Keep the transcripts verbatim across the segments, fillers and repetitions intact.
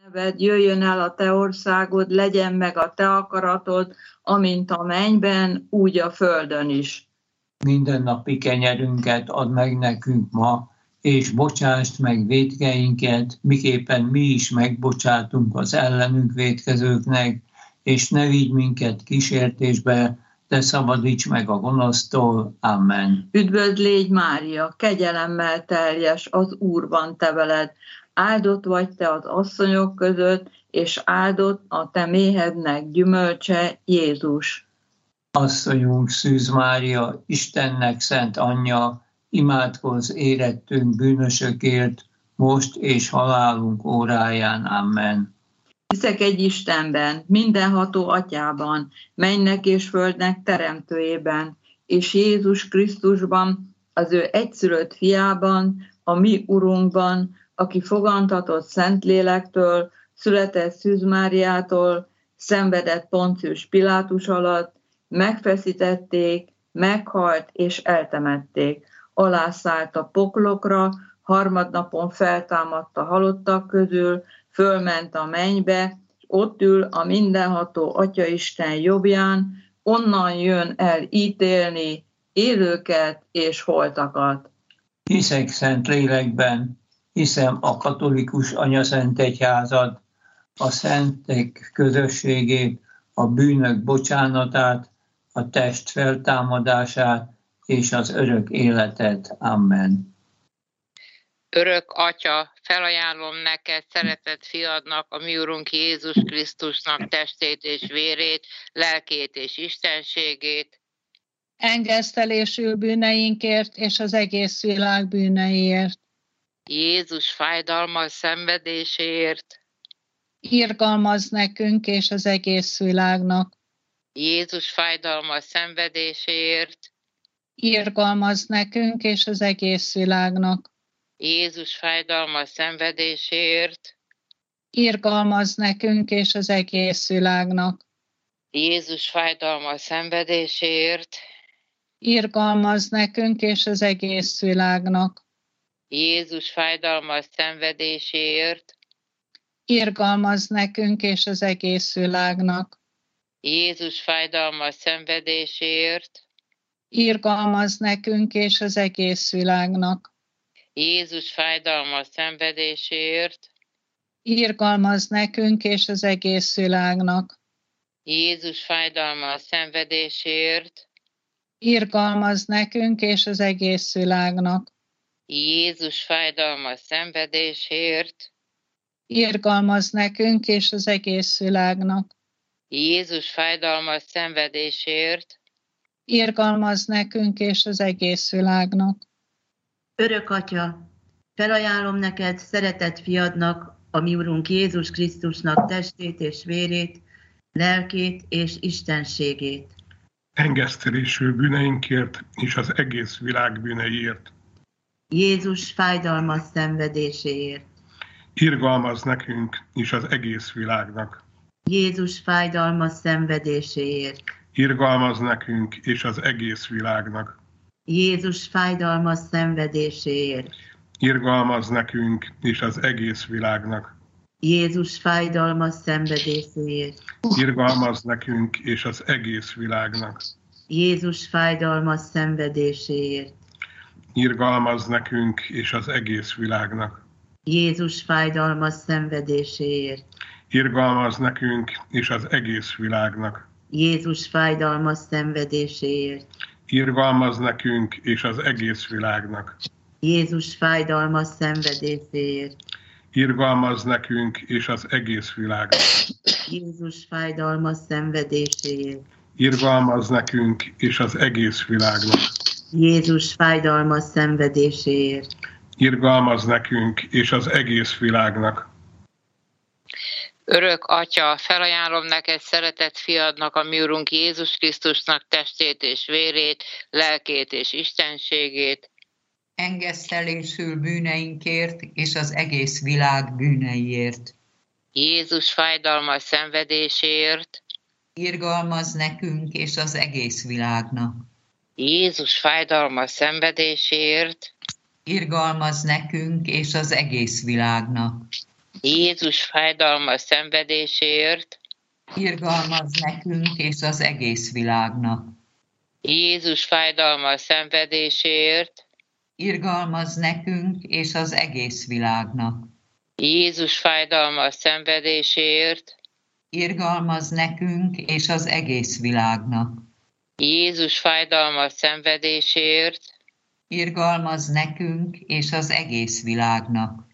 neved, jöjjön el a te országod, legyen meg a te akaratod, amint a mennyben, úgy a földön is. Mindennapi kenyerünket add meg nekünk ma, és bocsásd meg vétkeinket, miképpen mi is megbocsátunk az ellenünk vétkezőknek, és ne vigy minket kísértésbe, de szabadíts meg a gonosztól. Amen. Üdvözl légy Mária, kegyelemmel teljes, az Úr van te veled, áldott vagy te az asszonyok között, és áldott a te méhednek gyümölcse, Jézus. Asszonyunk Szűz Mária, Istennek szent anyja, imádkozz érettünk bűnösökért, most és halálunk óráján. Amen. Hiszek egy Istenben, mindenható atyában, mennynek és földnek teremtőjében, és Jézus Krisztusban, az ő egyszülött fiában, a mi Urunkban, aki fogantatott Szentlélektől, született Szűz Máriától, szenvedett Poncius Pilátus alatt, megfeszítették, meghalt és eltemették. Alászállt a poklokra, harmadnapon feltámadt a halottak közül, fölment a mennybe, ott ül a mindenható Atyaisten jobbján, onnan jön el ítélni élőket és holtakat. Hiszek szent lélekben, hiszem a katolikus anyaszent egyházat, a szentek közösségét, a bűnök bocsánatát, a test feltámadását és az örök életet. Amen. Örök Atya, felajánlom neked szeretett fiadnak, a mi Urunk Jézus Krisztusnak testét és vérét, lelkét és istenségét, engesztelésül bűneinkért és az egész világ bűneiért. Jézus fájdalmas szenvedéséért, irgalmazz nekünk és az egész világnak. Jézus fájdalmas szenvedéséért, irgalmazz nekünk és az egész világnak. Jézus fájdalmas szenvedéséért, irgalmazz nekünk és az egész világnak. Jézus fájdalmas szenvedéséért, irgalmazz nekünk és az egész világnak. Jézus fájdalmas szenvedéséért, irgalmazz nekünk és az egész világnak. Jézus fájdalmas szenvedéséért, irgalmazz nekünk és az egész világnak. Jézus fájdalmas szenvedéséért, irgalmazz nekünk és az egész világnak. Jézus fájdalmas szenvedéséért, irgalmazz nekünk és az egész világnak. Jézus fájdalmas szenvedéséért, irgalmazz nekünk és az egész világnak. Jézus fájdalmas szenvedéséért, irgalmazz nekünk és az egész világnak. Örök Atya, felajánlom neked szeretett fiadnak, a mi Urunk Jézus Krisztusnak testét és vérét, lelkét és istenségét. Engesztelésül bűneinkért és az egész világ bűneiért. Jézus fájdalmas szenvedéséért. Irgalmazz nekünk és az egész világnak. Jézus fájdalmas szenvedéséért. Irgalmazz nekünk és az egész világnak. Jézus fájdalmas szenvedéséért. Irgalmazz nekünk és az egész világnak. Jézus fájdalmas szenvedéséért. Irgalmazz nekünk és az egész világnak. Jézus fájdalmas szenvedéséért. Irgalmazz nekünk és az egész világnak. Jézus fájdalmas szenvedéséért. Irgalmazz nekünk és az egész világnak. Jézus fájdalmas szenvedéséért. Irgalmazz nekünk és az egész világnak. Jézus fájdalmas szenvedéséért. Irgalmazz nekünk és az egész világnak. Jézus fájdalmas szenvedéséért. Irgalmazz nekünk és az egész világnak. Jézus fájdalmas szenvedéséért. Irgalmazz nekünk és az egész világnak. Örök Atya, felajánlom neked szeretett fiadnak, a mi Urunk Jézus Krisztusnak testét és vérét, lelkét és istenségét, engesztelésül bűneinkért és az egész világ bűneiért. Jézus fájdalmas szenvedéséért, irgalmazz nekünk és az egész világnak. Jézus fájdalmas szenvedéséért, irgalmazz nekünk és az egész világnak. Jézus fájdalmas szenvedéséért, irgalmaz nekünk és az egész világnak. Jézus fájdalmas szenvedéséért, Irgalmaz nekünk és az egész világnak. Jézus fájdalmas szenvedéséért, Irgalmaz nekünk és az egész világnak. Jézus fájdalmas szenvedéséért, Irgalmaz nekünk és az egész világnak.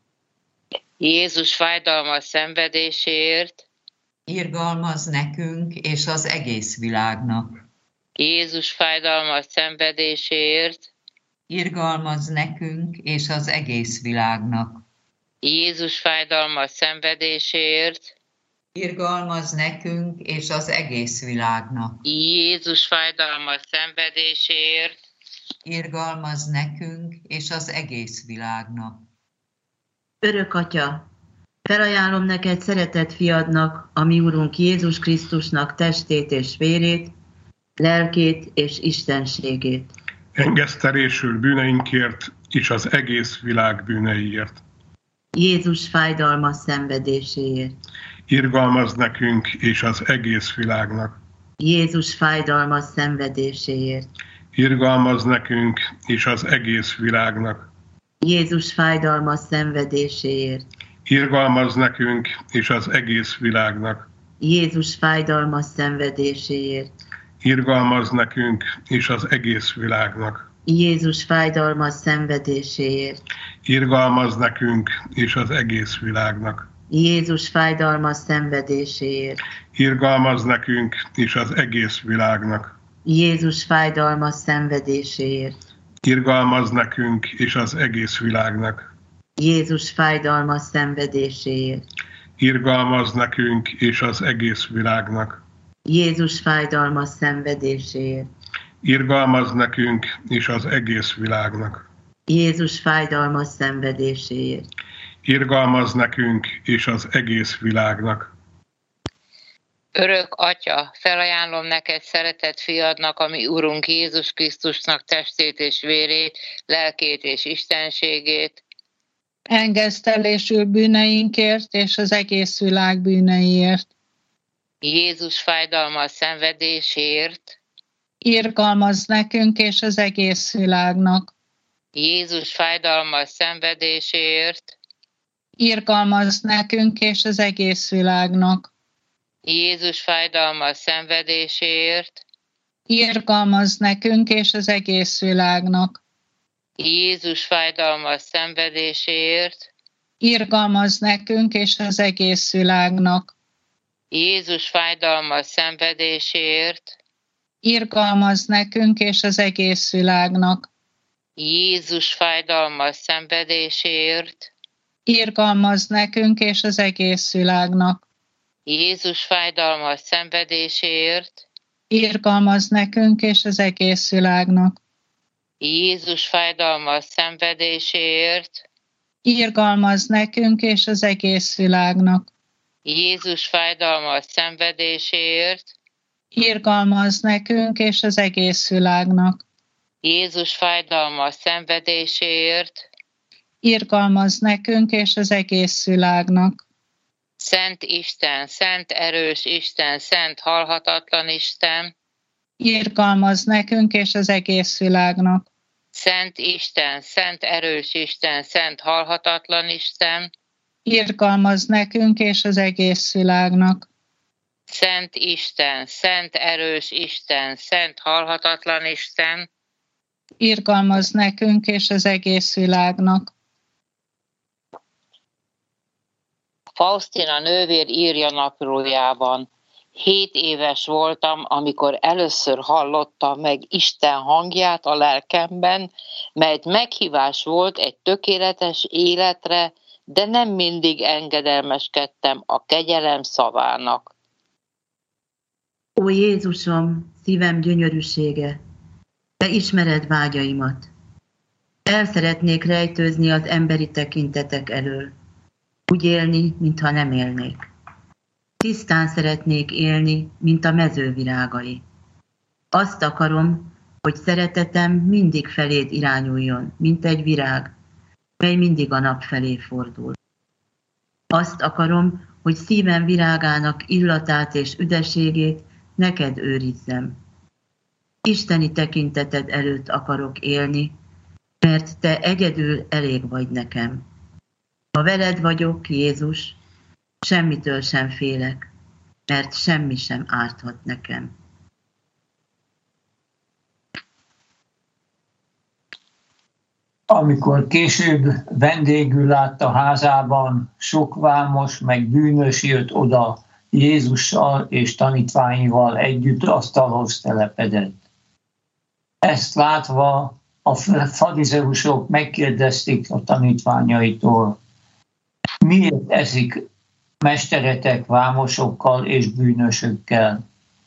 Jézus fájdalmas szenvedéséért, Irgalmaz nekünk és az egész világnak. Jézus fájdalmas szenvedéséért, Irgalmaz nekünk és az egész világnak. Jézus fájdalmas szenvedéséért, Irgalmaz nekünk és az egész világnak. Jézus fájdalmas szenvedéséért, Irgalmaz nekünk és az egész világnak. Örök Atya, felajánlom neked szeretett fiadnak, a mi Urunk Jézus Krisztusnak testét és vérét, lelkét és istenségét. Engesztelésül bűneinkért és az egész világ bűneiért. Jézus fájdalmas szenvedéséért. Irgalmaz nekünk és az egész világnak. Jézus fájdalmas szenvedéséért. Irgalmaz nekünk és az egész világnak. Jézus fájdalmas szenvedéséért. Irgalmaz nekünk és az egész világnak. Jézus fájdalmas szenvedéséért. Irgalmaz nekünk és az egész világnak. Jézus fájdalmas szenvedéséért. Irgalmaz nekünk és az egész világnak. Jézus fájdalmas szenvedéséért. Irgalmaz nekünk és az egész világnak. Jézus fájdalmas szenvedéséért. Irgalmaz nekünk és az egész világnak. Jézus fájdalmas szenvedéséért. Irgalmaz nekünk és az egész világnak. Jézus fájdalmas szenvedéséért. Irgalmaz nekünk és az egész világnak. Jézus fájdalmas szenvedéséért. Irgalmaz nekünk és az egész világnak. Örök Atya, felajánlom neked szeretett fiadnak, a mi Urunk Jézus Krisztusnak testét és vérét, lelkét és istenségét, engesztelésül bűneinkért és az egész világ bűneiért. Jézus fájdalmas szenvedéséért, Irgalmaz nekünk és az egész világnak. Jézus fájdalmas szenvedéséért, Irgalmaz nekünk és az egész világnak. Jézus fájdalmas szenvedéséért, Irgalmaz nekünk és az egész világnak. Jézus fájdalmas szenvedéséért, Irgalmaz nekünk és az egész világnak. Jézus fájdalmas szenvedéséért, Irgalmaz nekünk és az egész világnak. Jézus fájdalmas szenvedéséért, Irgalmaz nekünk és az egész világnak. Jézus fájdalmas szenvedéséért, Irgalmaz nekünk és az egész világnak. Jézus fájdalmas szenvedéséért, Irgalmaz nekünk és az egész világnak. Jézus fájdalmas szenvedéséért, Irgalmaz nekünk és az egész világnak. Jézus fájdalmas szenvedéséért, Irgalmaz nekünk és az egész világnak. Szent Isten, szent erős Isten, szent halhatatlan Isten, Irgalmaz nekünk és az egész világnak. Szent Isten, szent erős Isten, szent halhatatlan Isten, Irgalmaz nekünk és az egész világnak. Szent Isten, szent erős Isten, szent halhatatlan Isten, Irgalmaz nekünk és az egész világnak. Faustina nővér írja naplójában: Hét éves voltam, amikor először hallottam meg Isten hangját a lelkemben, melyet meghívás volt egy tökéletes életre, de nem mindig engedelmeskedtem a kegyelem szavának. Ó Jézusom, szívem gyönyörűsége, te ismered vágyaimat. El szeretnék rejtőzni az emberi tekintetek elől. Úgy élni, mintha nem élnék. Tisztán szeretnék élni, mint a mező virágai. Azt akarom, hogy szeretetem mindig feléd irányuljon, mint egy virág, mely mindig a nap felé fordul. Azt akarom, hogy szívem virágának illatát és üdességét neked őrizzem. Isteni tekinteted előtt akarok élni, mert te egyedül elég vagy nekem. Ha veled vagyok, Jézus, semmitől sem félek, mert semmi sem árthat nekem. Amikor később vendégül látta házában, sok vámos meg bűnös jött oda Jézussal és tanítványival együtt asztalhoz telepedett. Ezt látva a farizeusok megkérdezték a tanítványaitól, miért eszik mesteretek vámosokkal és bűnösökkel?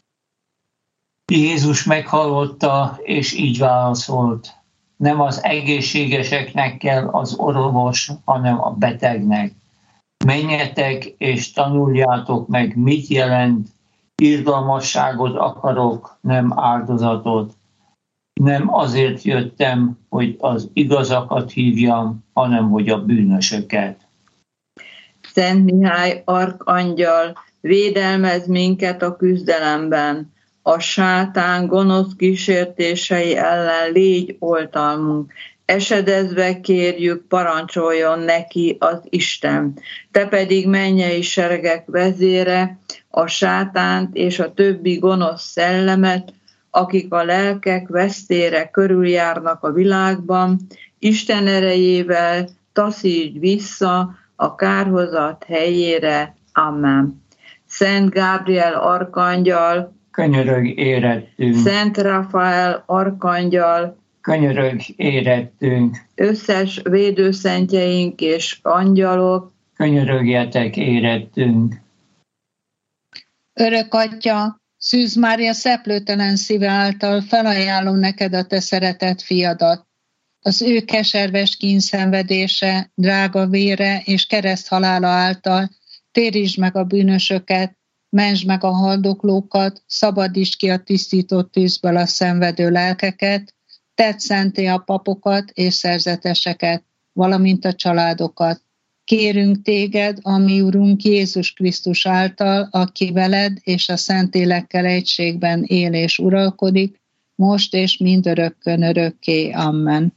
Jézus meghallotta, és így válaszolt, nem az egészségeseknek kell az orvos, hanem a betegnek. Menjetek és tanuljátok meg, mit jelent, irgalmasságot akarok, nem áldozatot. Nem azért jöttem, hogy az igazakat hívjam, hanem hogy a bűnösöket. Szent Mihály arkangyal, védelmez minket a küzdelemben. A sátán gonosz kísértései ellen légy oltalmunk. Esedezve kérjük, parancsoljon neki az Isten. Te pedig mennyei seregek vezére, a sátánt és a többi gonosz szellemet, akik a lelkek vesztére körüljárnak a világban, Isten erejével taszítsd vissza a kárhozat helyére. Amen. Szent Gábriel arkangyal, Könyörög érettünk. Szent Rafael arkangyal, Könyörög érettünk. Összes védőszentjeink és angyalok, Könyörögjetek érettünk. Örök Atya, Szűz Mária szeplőtelen szíve által felajánlom neked a te szeretett fiadat. Az ő keserves kínszenvedése, drága vére és kereszthalála által térítsd meg a bűnösöket, mentsd meg a haldoklókat, szabadítsd ki a tisztított tűzből a szenvedő lelkeket, tedd szenté a papokat és szerzeteseket, valamint a családokat. Kérünk téged, a mi Urunk Jézus Krisztus által, aki veled és a Szentlélekkel egységben él és uralkodik, most és mindörökkön örökké. Amen.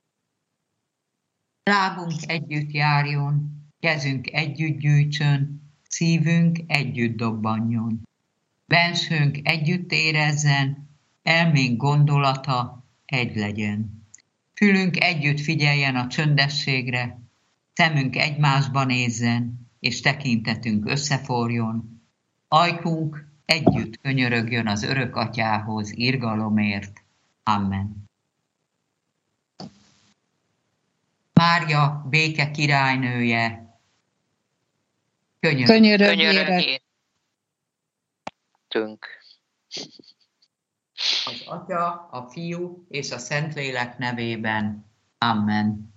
Lábunk együtt járjon, kezünk együtt gyűjtsön, szívünk együtt dobbanjon. Bensőnk együtt érezzen, elménk gondolata egy legyen. Fülünk együtt figyeljen a csöndességre, szemünk egymásba nézzen, és tekintetünk összeforjon. Ajkunk együtt könyörögjön az Örök Atyához irgalomért. Amen. Mária, béke királynője, könyörög. Könyörög érettünk. Az Atya, a Fiú és a Szentlélek nevében. Amen.